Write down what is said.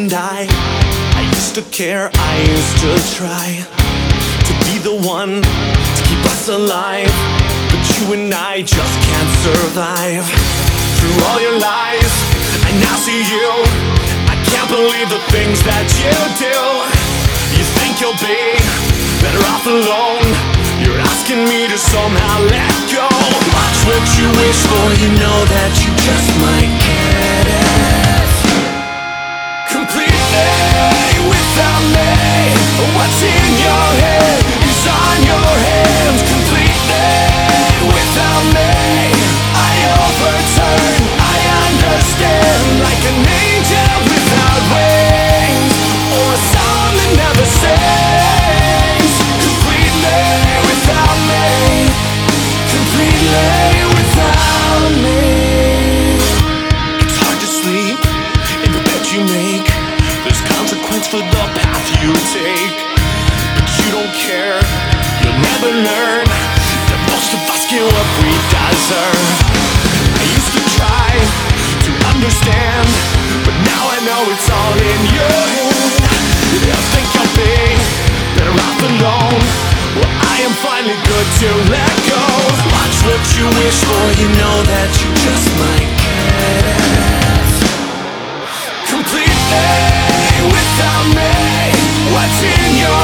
and I used to care, I used to try to be the one to keep us alive. But you and I just can't survive through all your lies. I now see you, I can't believe the things that you do. You think you'll be better off alone. You're asking me to somehow let go. Watch what you wish for, you know that you just might get it completely without me. What's in your head is on your hands. Completely without me, I overturn, I understand. Like an angel without wings, or a song that never sings. Completely without me, completely without me. It's hard to sleep in the bed you make. There's consequence for the path you take, but you don't care, you'll never learn that most of us get what we deserve. I used to try to understand, but now I know it's all in your head. You think I'll be better off alone. Well, I am finally good to let go. Watch what you wish for, you know that you just might get it completely without me. What's in your